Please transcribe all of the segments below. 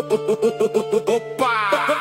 Опа!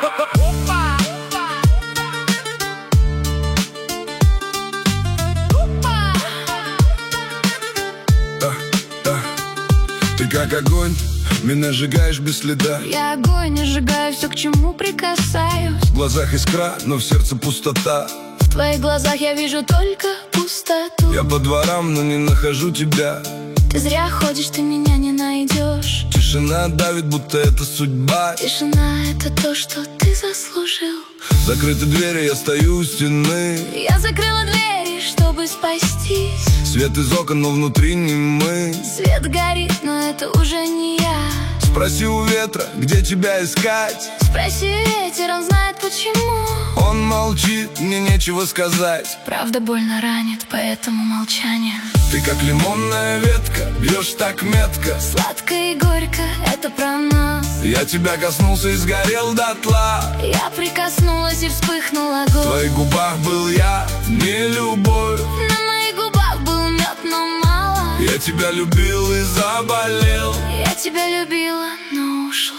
Ты как огонь, меня сжигаешь без следа. Я огонь, не сжигаю все, к чему прикасаюсь. В глазах искра, но в сердце пустота. В твоих глазах я вижу только пустоту. Я по дворам, но не нахожу тебя. Ты зря ходишь, ты меня не найдешь. Тишина давит, будто это судьба. Тишина — это то, что ты заслужил. Закрыты двери, я стою у стены. Я закрыла двери, чтобы спастись. Свет из окон, но внутри не мы. Свет горит, но это уже не я. Спроси у ветра, где тебя искать. Спроси ветер, он знает почему. Он молчит, мне нечего сказать. Правда больно ранит, поэтому молчание. Ты как лимонная ветка, бьешь так метко. Сладко и горько, это про нас. Я тебя коснулся и сгорел дотла. Я прикоснулась и вспыхнул огонь. В твоих губах был я, не любовь. На моих губах был мед, но мало. Я тебя любил и заболел. Я тебя любила, но ушла.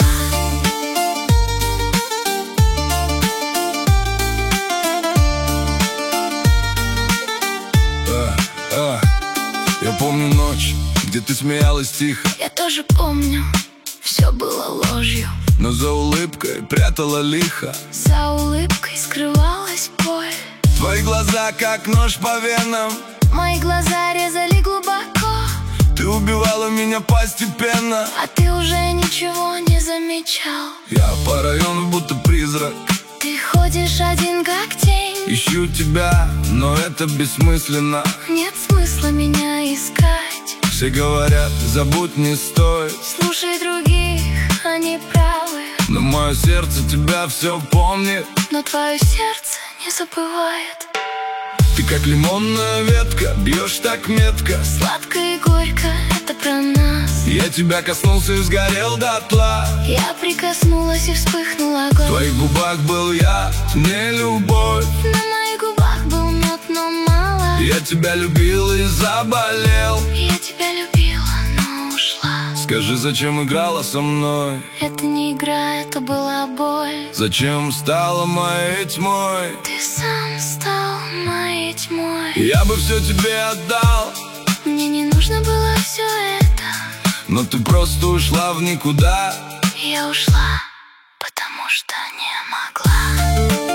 Я помню ночь, где ты смеялась тихо. Я тоже помню, все было ложью. Но за улыбкой прятала лихо. За улыбкой скрывалась боль. Твои глаза как нож по венам. Мои глаза резали глубоко. Ты убивала меня постепенно. А ты уже ничего не замечал. Я по району будто призрак. Ты ходишь один как тень. Ищу тебя, но это бессмысленно. Нет смысла меня искать. Все говорят, забудь не стоит. Слушай других, они правы. Но мое сердце тебя все помнит. Но твое сердце не забывает. Ты как лимонная ветка, бьешь так метко. Сладко и горько, это про нас. Я тебя коснулся и сгорел дотла. Я прикоснулась и вспыхнул огонь. В твоих губах был я, не любовь. На моих губах был мед, но мало. Я тебя любил и заболел. Я тебя любила, но ушла. Скажи, зачем играла со мной? Это не игра, это была боль. Зачем стала моей тьмой? Ты сам стал моей тьмой. Я бы все тебе отдал. Мне не нужно было все это. Но ты просто ушла в никуда. Я ушла, потому что не могла.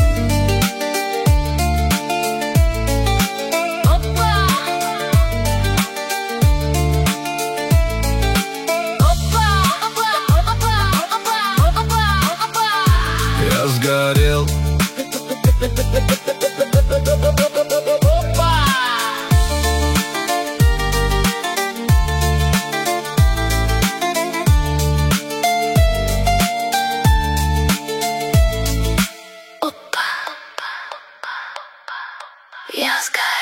Я сгорел. Я сгорел.